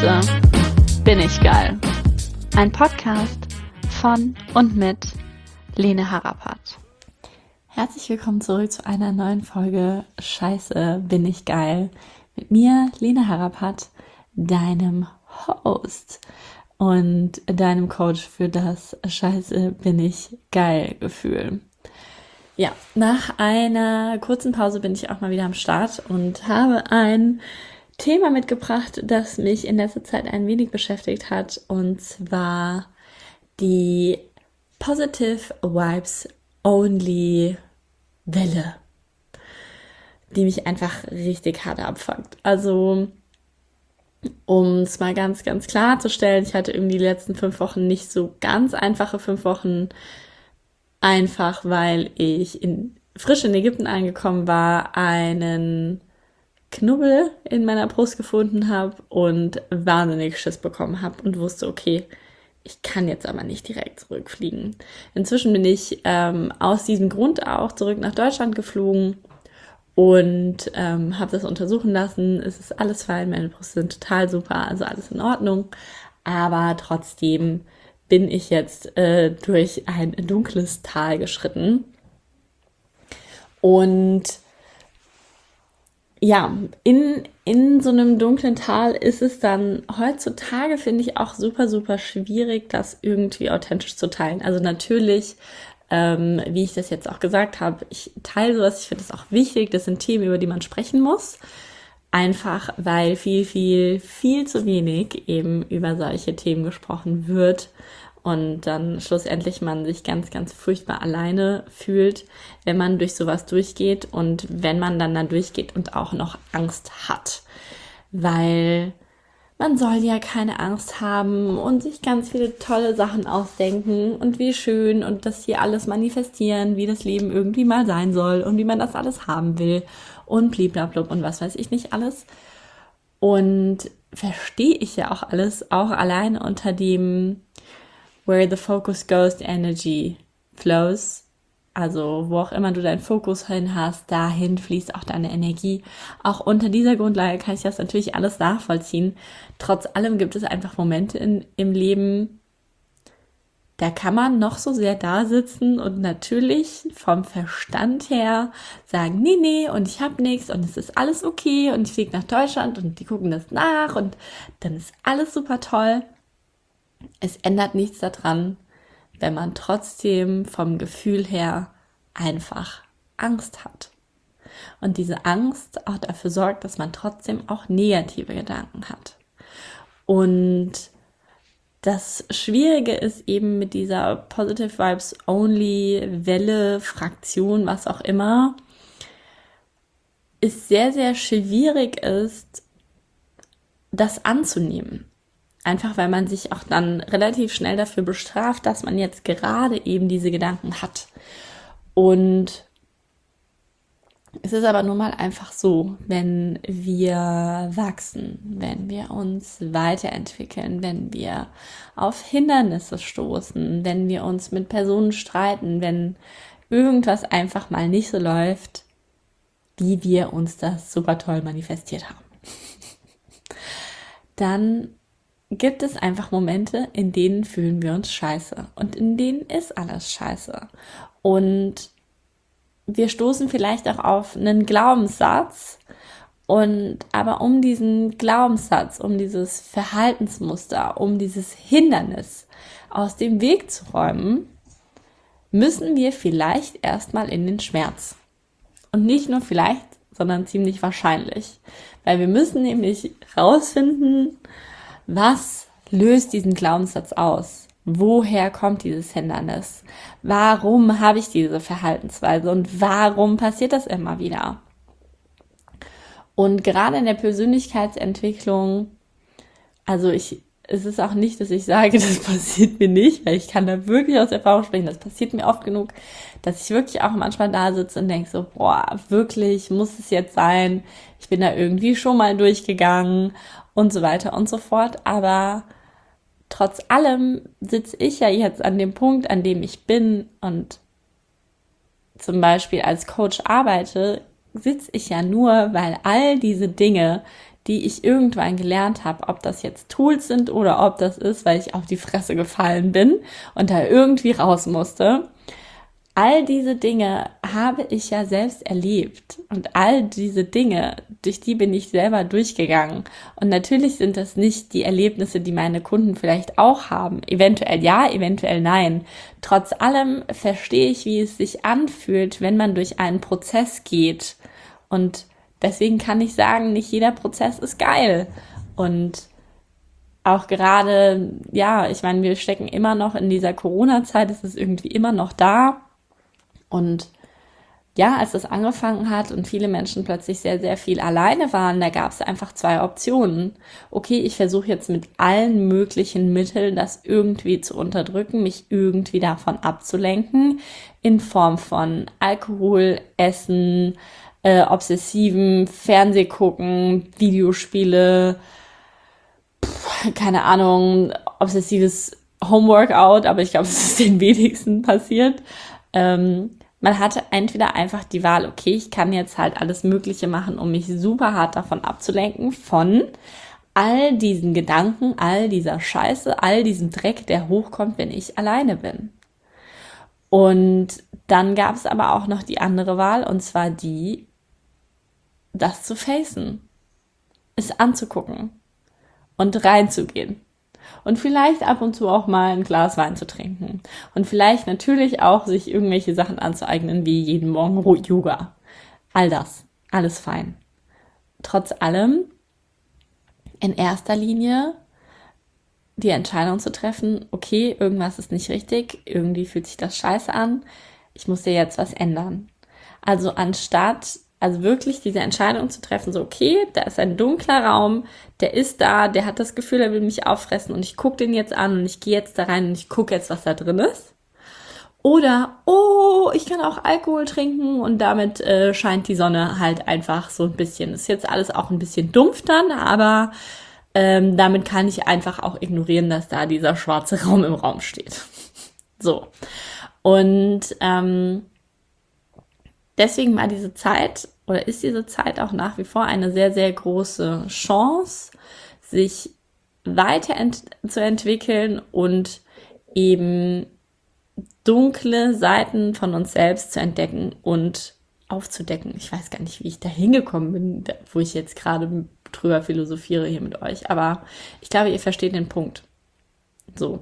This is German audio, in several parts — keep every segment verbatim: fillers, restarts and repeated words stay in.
Scheiße, bin ich geil. Ein Podcast von und mit Lene Harapat. Herzlich willkommen zurück zu einer neuen Folge Scheiße, bin ich geil. Mit mir, Lene Harapat, deinem Host und deinem Coach für das Scheiße, bin ich geil Gefühl. Ja, nach einer kurzen Pause bin ich auch mal wieder am Start und habe ein Thema mitgebracht, das mich in letzter Zeit ein wenig beschäftigt hat, und zwar die Positive Vibes Only Welle, die mich einfach richtig hart abfuckt. Also, um es mal ganz, ganz klarzustellen, ich hatte irgendwie die letzten fünf Wochen nicht so ganz einfache fünf Wochen, einfach weil ich in, frisch in Ägypten angekommen war, einen Knubbel in meiner Brust gefunden habe und wahnsinnig Schiss bekommen habe und wusste, okay, ich kann jetzt aber nicht direkt zurückfliegen. Inzwischen bin ich ähm, aus diesem Grund auch zurück nach Deutschland geflogen und ähm, habe das untersuchen lassen. Es ist alles fein, meine Brüste sind total super, also alles in Ordnung. Aber trotzdem bin ich jetzt äh, durch ein dunkles Tal geschritten. Und ja, in, in so einem dunklen Tal ist es dann heutzutage, finde ich, auch super, super schwierig, das irgendwie authentisch zu teilen. Also natürlich, ähm, wie ich das jetzt auch gesagt habe, ich teile sowas, ich finde das auch wichtig, das sind Themen, über die man sprechen muss. Einfach, weil viel, viel, viel zu wenig eben über solche Themen gesprochen wird. Und dann schlussendlich man sich ganz, ganz furchtbar alleine fühlt, wenn man durch sowas durchgeht und wenn man dann da durchgeht und auch noch Angst hat. Weil man soll ja keine Angst haben und sich ganz viele tolle Sachen ausdenken und wie schön und das hier alles manifestieren, wie das Leben irgendwie mal sein soll und wie man das alles haben will und bliblablub und was weiß ich nicht alles. Und verstehe ich ja auch alles, auch alleine unter dem Where the focus goes, the energy flows. Also wo auch immer du deinen Fokus hin hast, dahin fließt auch deine Energie. Auch unter dieser Grundlage kann ich das natürlich alles nachvollziehen. Trotz allem gibt es einfach Momente in, im Leben, da kann man noch so sehr da sitzen und natürlich vom Verstand her sagen, nee, nee, und ich hab nichts und es ist alles okay und ich fliege nach Deutschland und die gucken das nach und dann ist alles super toll. Es ändert nichts daran, wenn man trotzdem vom Gefühl her einfach Angst hat. Und diese Angst auch dafür sorgt, dass man trotzdem auch negative Gedanken hat. Und das Schwierige ist eben mit dieser Positive Vibes Only Welle, Fraktion, was auch immer, ist sehr, sehr schwierig ist, das anzunehmen. Einfach weil man sich auch dann relativ schnell dafür bestraft, dass man jetzt gerade eben diese Gedanken hat. Und es ist aber nun mal einfach so, wenn wir wachsen, wenn wir uns weiterentwickeln, wenn wir auf Hindernisse stoßen, wenn wir uns mit Personen streiten, wenn irgendwas einfach mal nicht so läuft, wie wir uns das super toll manifestiert haben, dann gibt es einfach Momente, in denen fühlen wir uns scheiße und in denen ist alles scheiße. Und wir stoßen vielleicht auch auf einen Glaubenssatz, und aber um diesen Glaubenssatz, um dieses Verhaltensmuster, um dieses Hindernis aus dem Weg zu räumen, müssen wir vielleicht erstmal in den Schmerz. Und nicht nur vielleicht, sondern ziemlich wahrscheinlich. Weil wir müssen nämlich rausfinden, was löst diesen Glaubenssatz aus? Woher kommt dieses Hindernis? Warum habe ich diese Verhaltensweise und warum passiert das immer wieder? Und gerade in der Persönlichkeitsentwicklung, also ich, es ist auch nicht, dass ich sage, das passiert mir nicht, weil ich kann da wirklich aus Erfahrung sprechen, das passiert mir oft genug, dass ich wirklich auch manchmal da sitze und denke so, boah, wirklich, muss es jetzt sein? Ich bin da irgendwie schon mal durchgegangen und so weiter und so fort, aber trotz allem sitze ich ja jetzt an dem Punkt, an dem ich bin und zum Beispiel als Coach arbeite, sitze ich ja nur, weil all diese Dinge, die ich irgendwann gelernt habe, ob das jetzt Tools sind oder ob das ist, weil ich auf die Fresse gefallen bin und da irgendwie raus musste. All diese Dinge habe ich ja selbst erlebt und all diese Dinge, durch die bin ich selber durchgegangen. Und natürlich sind das nicht die Erlebnisse, die meine Kunden vielleicht auch haben. Eventuell ja, eventuell nein. Trotz allem verstehe ich, wie es sich anfühlt, wenn man durch einen Prozess geht. Und deswegen kann ich sagen, nicht jeder Prozess ist geil. Und auch gerade, ja, ich meine, wir stecken immer noch in dieser Corona-Zeit, es ist irgendwie immer noch da. Und ja, als das angefangen hat und viele Menschen plötzlich sehr, sehr viel alleine waren, da gab es einfach zwei Optionen. Okay, ich versuche jetzt mit allen möglichen Mitteln, das irgendwie zu unterdrücken, mich irgendwie davon abzulenken, in Form von Alkohol, Essen, äh, obsessiven Fernsehgucken, Videospiele, pff, keine Ahnung, obsessives Homeworkout, aber ich glaube, es ist den wenigsten passiert. Ähm, man hatte entweder einfach die Wahl, okay, ich kann jetzt halt alles Mögliche machen, um mich super hart davon abzulenken, von all diesen Gedanken, all dieser Scheiße, all diesem Dreck, der hochkommt, wenn ich alleine bin. Und dann gab es aber auch noch die andere Wahl, und zwar die, das zu facen, es anzugucken und reinzugehen. Und vielleicht ab und zu auch mal ein Glas Wein zu trinken. Und vielleicht natürlich auch sich irgendwelche Sachen anzueignen, wie jeden Morgen Yoga. All das. Alles fein. Trotz allem, in erster Linie die Entscheidung zu treffen, okay, irgendwas ist nicht richtig, irgendwie fühlt sich das scheiße an, ich muss dir jetzt was ändern. Also anstatt Also wirklich diese Entscheidung zu treffen, so okay, da ist ein dunkler Raum, der ist da, der hat das Gefühl, er will mich auffressen und ich gucke den jetzt an und ich gehe jetzt da rein und ich gucke jetzt, was da drin ist. Oder, oh, ich kann auch Alkohol trinken und damit äh, scheint die Sonne halt einfach so ein bisschen. Ist jetzt alles auch ein bisschen dumpf dann, aber ähm, damit kann ich einfach auch ignorieren, dass da dieser schwarze Raum im Raum steht. So. Und ähm, deswegen war diese Zeit oder ist diese Zeit auch nach wie vor eine sehr, sehr große Chance, sich weiterzuentwickeln und eben dunkle Seiten von uns selbst zu entdecken und aufzudecken. Ich weiß gar nicht, wie ich da hingekommen bin, wo ich jetzt gerade drüber philosophiere hier mit euch, aber ich glaube, ihr versteht den Punkt. So.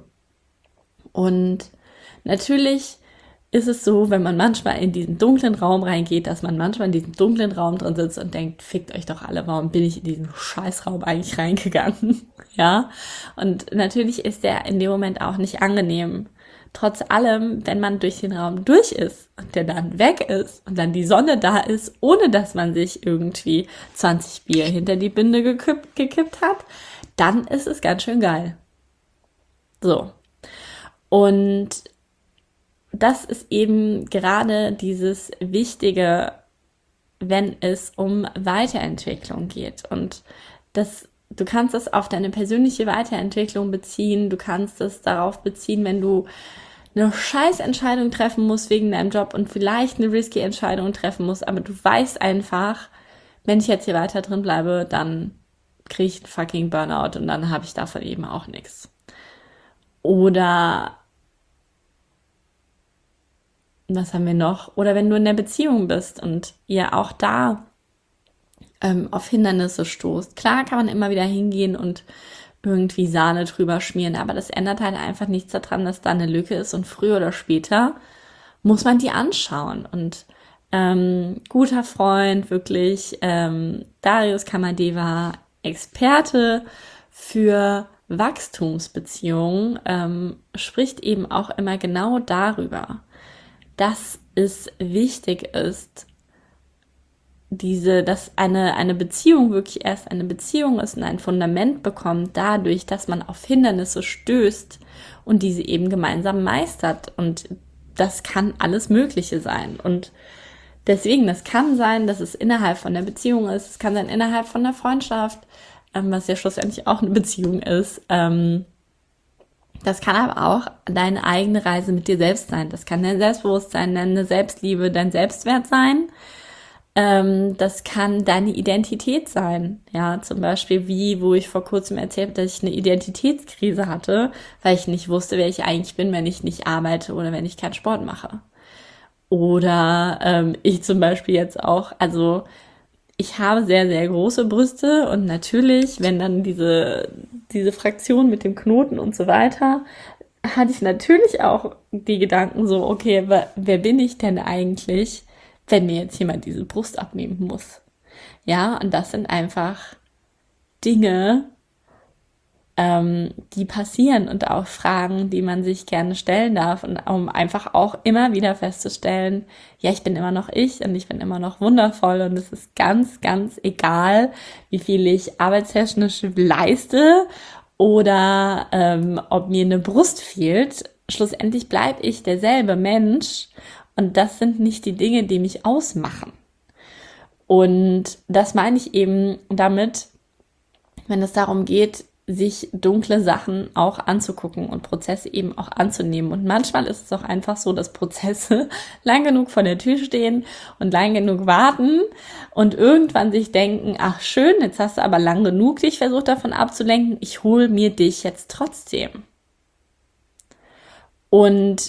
Und natürlich ist es so, wenn man manchmal in diesen dunklen Raum reingeht, dass man manchmal in diesem dunklen Raum drin sitzt und denkt, fickt euch doch alle, warum bin ich in diesen Scheißraum eigentlich reingegangen? Ja, und natürlich ist der in dem Moment auch nicht angenehm. Trotz allem, wenn man durch den Raum durch ist und der dann weg ist und dann die Sonne da ist, ohne dass man sich irgendwie zwanzig Bier hinter die Binde gekippt, gekippt hat, dann ist es ganz schön geil. So. Und das ist eben gerade dieses Wichtige, wenn es um Weiterentwicklung geht. Und das, du kannst das auf deine persönliche Weiterentwicklung beziehen. Du kannst es darauf beziehen, wenn du eine Scheißentscheidung treffen musst wegen deinem Job und vielleicht eine risky Entscheidung treffen musst, aber du weißt einfach, wenn ich jetzt hier weiter drin bleibe, dann kriege ich einen fucking Burnout und dann habe ich davon eben auch nichts. Oder was haben wir noch? Oder wenn du in der Beziehung bist und ihr auch da ähm, auf Hindernisse stoßt. Klar kann man immer wieder hingehen und irgendwie Sahne drüber schmieren, aber das ändert halt einfach nichts daran, dass da eine Lücke ist und früher oder später muss man die anschauen. Und ähm, guter Freund, wirklich, ähm, Darius Kamadeva, Experte für Wachstumsbeziehungen, ähm, spricht eben auch immer genau darüber, dass es wichtig ist, diese, dass eine, eine Beziehung wirklich erst eine Beziehung ist und ein Fundament bekommt, dadurch, dass man auf Hindernisse stößt und diese eben gemeinsam meistert. Und das kann alles Mögliche sein. Und deswegen, das kann sein, dass es innerhalb von der Beziehung ist, es kann sein innerhalb von der Freundschaft, ähm, was ja schlussendlich auch eine Beziehung ist, ähm, das kann aber auch deine eigene Reise mit dir selbst sein. Das kann dein Selbstbewusstsein, deine Selbstliebe, dein Selbstwert sein. Ähm, das kann deine Identität sein. Ja, zum Beispiel wie, wo ich vor kurzem erzählt habe, dass ich eine Identitätskrise hatte, weil ich nicht wusste, wer ich eigentlich bin, wenn ich nicht arbeite oder wenn ich keinen Sport mache. Oder ähm, ich zum Beispiel jetzt auch, also ich habe sehr, sehr große Brüste und natürlich, wenn dann diese, diese Fraktion mit dem Knoten und so weiter, hatte ich natürlich auch die Gedanken so, okay, wer, wer bin ich denn eigentlich, wenn mir jetzt jemand diese Brust abnehmen muss? Ja, und das sind einfach Dinge, ähm, die passieren und auch Fragen, die man sich gerne stellen darf und um einfach auch immer wieder festzustellen, ja, ich bin immer noch ich und ich bin immer noch wundervoll und es ist ganz, ganz egal, wie viel ich arbeitstechnisch leiste oder ähm, ob mir eine Brust fehlt. Schlussendlich bleibe ich derselbe Mensch und das sind nicht die Dinge, die mich ausmachen. Und das meine ich eben damit, wenn es darum geht, sich dunkle Sachen auch anzugucken und Prozesse eben auch anzunehmen. Und manchmal ist es auch einfach so, dass Prozesse lang genug vor der Tür stehen und lang genug warten und irgendwann sich denken, ach schön, jetzt hast du aber lang genug dich versucht davon abzulenken, ich hole mir dich jetzt trotzdem. Und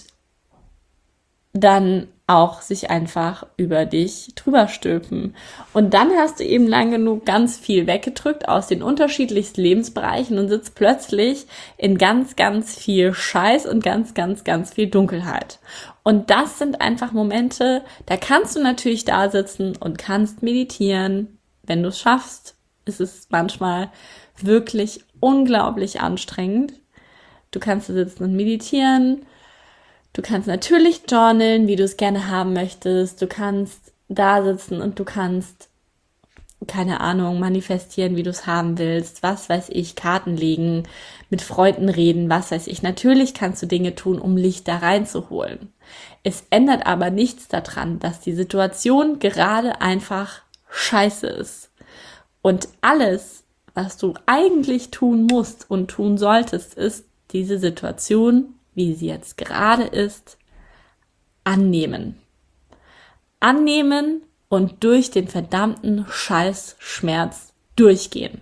dann auch sich einfach über dich drüber stülpen. Und dann hast du eben lang genug ganz viel weggedrückt aus den unterschiedlichsten Lebensbereichen und sitzt plötzlich in ganz, ganz viel Scheiß und ganz, ganz, ganz viel Dunkelheit. Und das sind einfach Momente, da kannst du natürlich da sitzen und kannst meditieren. Wenn du es schaffst, ist es manchmal wirklich unglaublich anstrengend. Du kannst da sitzen und meditieren. Du kannst natürlich journalen, wie du es gerne haben möchtest. Du kannst da sitzen und du kannst, keine Ahnung, manifestieren, wie du es haben willst. Was weiß ich, Karten legen, mit Freunden reden, was weiß ich. Natürlich kannst du Dinge tun, um Licht da reinzuholen. Es ändert aber nichts daran, dass die Situation gerade einfach scheiße ist. Und alles, was du eigentlich tun musst und tun solltest, ist diese Situation, wie sie jetzt gerade ist, annehmen. Annehmen und durch den verdammten Scheißschmerz durchgehen.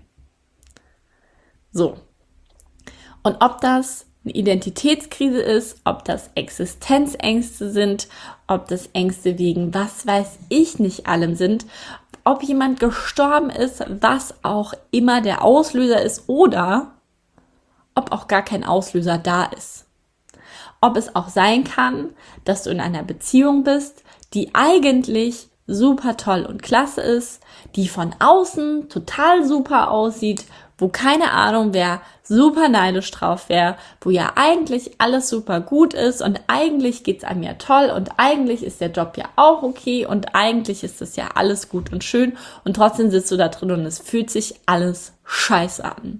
So. Und ob das eine Identitätskrise ist, ob das Existenzängste sind, ob das Ängste wegen was weiß ich nicht allem sind, ob jemand gestorben ist, was auch immer der Auslöser ist oder ob auch gar kein Auslöser da ist. Ob es auch sein kann, dass du in einer Beziehung bist, die eigentlich super toll und klasse ist, die von außen total super aussieht, wo keine Ahnung wer super neidisch drauf wäre, wo ja eigentlich alles super gut ist und eigentlich geht's einem ja toll und eigentlich ist der Job ja auch okay und eigentlich ist das ja alles gut und schön und trotzdem sitzt du da drin und es fühlt sich alles scheiße an.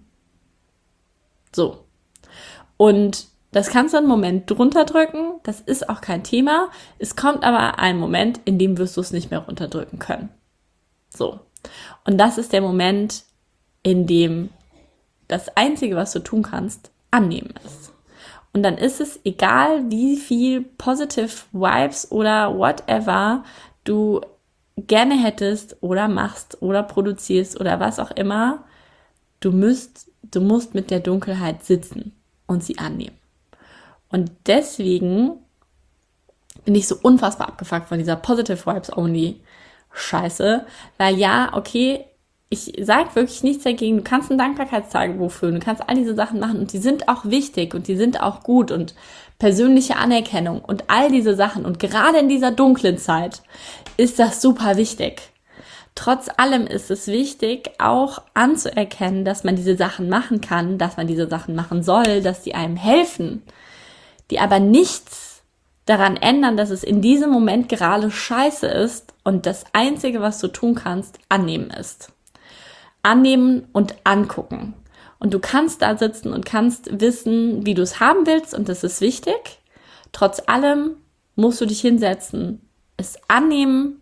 So. Und das kannst du einen Moment drunter drücken, das ist auch kein Thema. Es kommt aber ein Moment, in dem wirst du es nicht mehr runterdrücken können. So. Und das ist der Moment, in dem das Einzige, was du tun kannst, annehmen ist. Und dann ist es egal, wie viel positive Vibes oder whatever du gerne hättest oder machst oder produzierst oder was auch immer, du musst, du musst mit der Dunkelheit sitzen und sie annehmen. Und deswegen bin ich so unfassbar abgefuckt von dieser Positive Vibes Only Scheiße, weil ja, okay, ich sage wirklich nichts dagegen, du kannst ein Dankbarkeitstagebuch führen, du kannst all diese Sachen machen und die sind auch wichtig und die sind auch gut und persönliche Anerkennung und all diese Sachen und gerade in dieser dunklen Zeit ist das super wichtig. Trotz allem ist es wichtig, auch anzuerkennen, dass man diese Sachen machen kann, dass man diese Sachen machen soll, dass die einem helfen, die aber nichts daran ändern, dass es in diesem Moment gerade scheiße ist und das Einzige, was du tun kannst, annehmen ist. Annehmen und angucken. Und du kannst da sitzen und kannst wissen, wie du es haben willst und das ist wichtig. Trotz allem musst du dich hinsetzen, es annehmen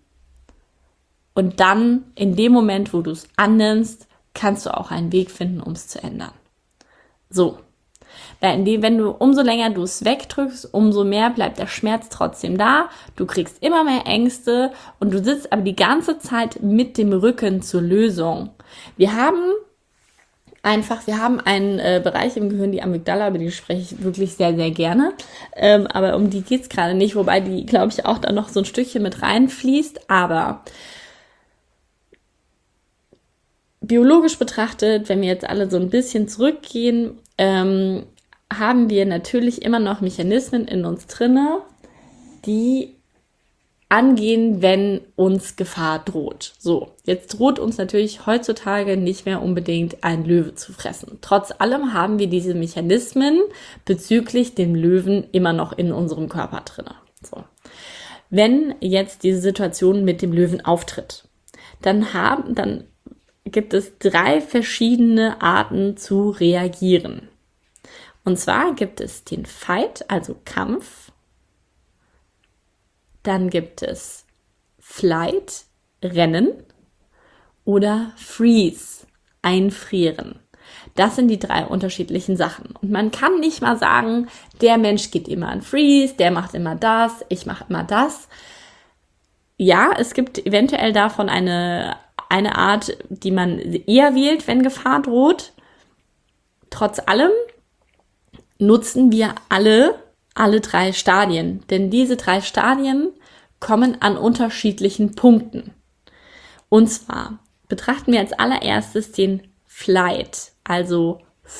und dann in dem Moment, wo du es annimmst, kannst du auch einen Weg finden, um es zu ändern. So. Weil indem, wenn du, umso länger du es wegdrückst, umso mehr bleibt der Schmerz trotzdem da. Du kriegst immer mehr Ängste und du sitzt aber die ganze Zeit mit dem Rücken zur Lösung. Wir haben einfach, wir haben einen äh, Bereich im Gehirn, die Amygdala, über die spreche ich wirklich sehr, sehr gerne. Ähm, aber um die geht's gerade nicht, wobei die, glaube ich, auch da noch so ein Stückchen mit reinfließt. Aber biologisch betrachtet, wenn wir jetzt alle so ein bisschen zurückgehen, ähm, haben wir natürlich immer noch Mechanismen in uns drinne, die angehen, wenn uns Gefahr droht. So, jetzt droht uns natürlich heutzutage nicht mehr unbedingt ein Löwe zu fressen. Trotz allem haben wir diese Mechanismen bezüglich dem Löwen immer noch in unserem Körper drinne. So, wenn jetzt diese Situation mit dem Löwen auftritt, dann haben, dann gibt es drei verschiedene Arten zu reagieren. Und zwar gibt es den Fight, also Kampf. Dann gibt es Flight, Rennen oder Freeze, Einfrieren. Das sind die drei unterschiedlichen Sachen. Und man kann nicht mal sagen, der Mensch geht immer in Freeze, der macht immer das, ich mache immer das. Ja, es gibt eventuell davon eine, eine Art, die man eher wählt, wenn Gefahr droht. Trotz allem nutzen wir alle alle drei Stadien, denn diese drei Stadien kommen an unterschiedlichen Punkten. Und zwar betrachten wir als allererstes den Flight, also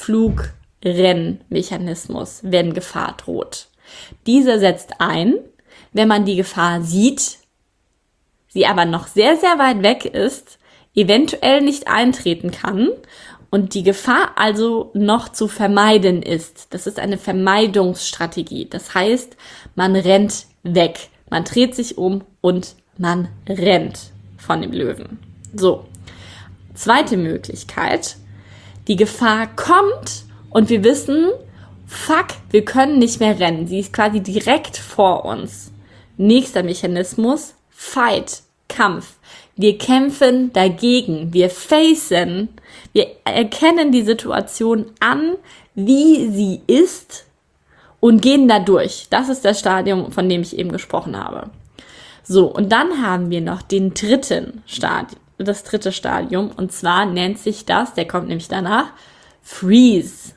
Flug-Renn-Mechanismus, wenn Gefahr droht. Dieser setzt ein, wenn man die Gefahr sieht, sie aber noch sehr, sehr weit weg ist, eventuell nicht eintreten kann und die Gefahr also noch zu vermeiden ist. Das ist eine Vermeidungsstrategie. Das heißt, man rennt weg. Man dreht sich um und man rennt von dem Löwen. So. Zweite Möglichkeit. Die Gefahr kommt und wir wissen, fuck, wir können nicht mehr rennen. Sie ist quasi direkt vor uns. Nächster Mechanismus. Fight. Kampf. Wir kämpfen dagegen. Wir facen. Wir erkennen die Situation an, wie sie ist und gehen da durch. Das ist das Stadium, von dem ich eben gesprochen habe. So, und dann haben wir noch den dritten Stadium, das dritte Stadium. Und zwar nennt sich das, der kommt nämlich danach, Freeze.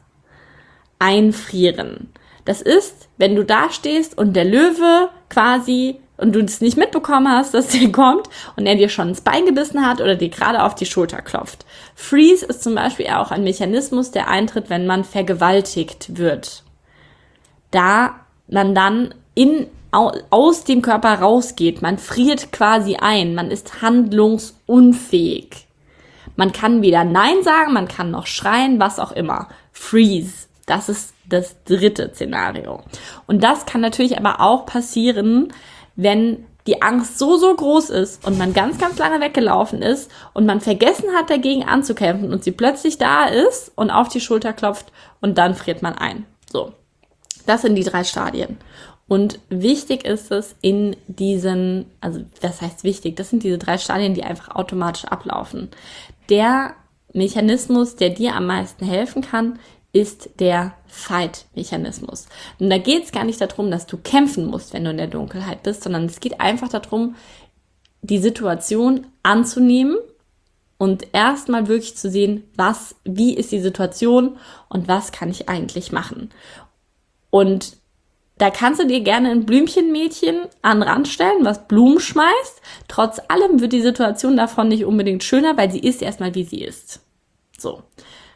Einfrieren. Das ist, wenn du da stehst und der Löwe quasi und du es nicht mitbekommen hast, dass der kommt und er dir schon ins Bein gebissen hat oder dir gerade auf die Schulter klopft. Freeze ist zum Beispiel auch ein Mechanismus, der eintritt, wenn man vergewaltigt wird. Da man dann in, aus dem Körper rausgeht, man friert quasi ein, man ist handlungsunfähig. Man kann weder Nein sagen, man kann noch schreien, was auch immer. Freeze, das ist das dritte Szenario. Und das kann natürlich aber auch passieren, wenn die Angst so, so groß ist und man ganz, ganz lange weggelaufen ist und man vergessen hat, dagegen anzukämpfen und sie plötzlich da ist und auf die Schulter klopft und dann friert man ein. So, das sind die drei Stadien. Und wichtig ist es in diesen, also das heißt wichtig, das sind diese drei Stadien, die einfach automatisch ablaufen. Der Mechanismus, der dir am meisten helfen kann, ist der Fight-Mechanismus. Und da geht es gar nicht darum, dass du kämpfen musst, wenn du in der Dunkelheit bist, sondern es geht einfach darum, die Situation anzunehmen und erstmal wirklich zu sehen, was, wie ist die Situation und was kann ich eigentlich machen. Und da kannst du dir gerne ein Blümchenmädchen an den Rand stellen, was Blumen schmeißt. Trotz allem wird die Situation davon nicht unbedingt schöner, weil sie ist erstmal, wie sie ist. So.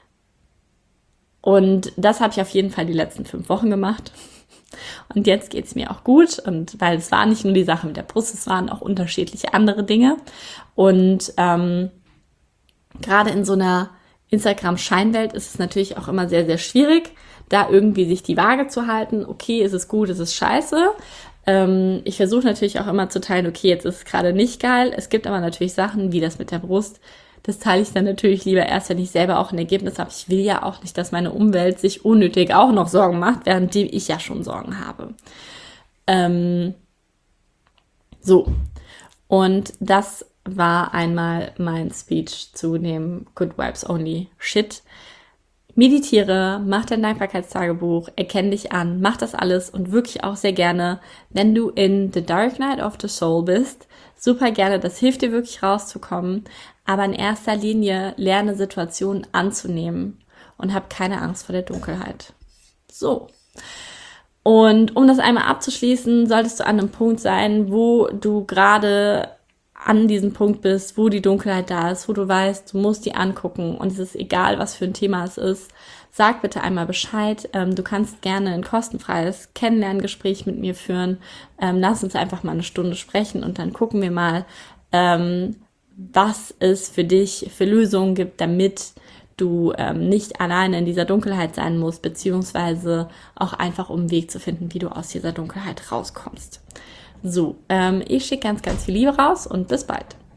Und das habe ich auf jeden Fall die letzten fünf Wochen gemacht. Und jetzt geht's mir auch gut. Und weil es war nicht nur die Sache mit der Brust, es waren auch unterschiedliche andere Dinge. Und ähm, gerade in so einer Instagram-Scheinwelt ist es natürlich auch immer sehr, sehr schwierig, da irgendwie sich die Waage zu halten. Okay, ist es gut, ist es scheiße. Ähm, ich versuche natürlich auch immer zu teilen, okay, jetzt ist es gerade nicht geil. Es gibt aber natürlich Sachen, wie das mit der Brust. Das teile ich dann natürlich lieber erst, wenn ich selber auch ein Ergebnis habe. Ich will ja auch nicht, dass meine Umwelt sich unnötig auch noch Sorgen macht, während ich ja schon Sorgen habe. Ähm, so, und das war einmal mein Speech zu dem Good Vibes Only Shit. meditiere, mach dein Dankbarkeitstagebuch, erkenn dich an, mach das alles und wirklich auch sehr gerne, wenn du in the dark night of the soul bist, super gerne, das hilft dir wirklich rauszukommen, aber in erster Linie lerne Situationen anzunehmen und hab keine Angst vor der Dunkelheit. So. Und um das einmal abzuschließen, solltest du an einem Punkt sein, wo du gerade an diesem Punkt bist, wo die Dunkelheit da ist, wo du weißt, du musst die angucken und es ist egal, was für ein Thema es ist, sag bitte einmal Bescheid. Ähm, du kannst gerne ein kostenfreies Kennenlerngespräch mit mir führen. Ähm, lass uns einfach mal eine Stunde sprechen und dann gucken wir mal, ähm, was es für dich für Lösungen gibt, damit du ähm, nicht alleine in dieser Dunkelheit sein musst, beziehungsweise auch einfach um einen Weg zu finden, wie du aus dieser Dunkelheit rauskommst. So, ähm, ich schicke ganz, ganz viel Liebe raus und bis bald.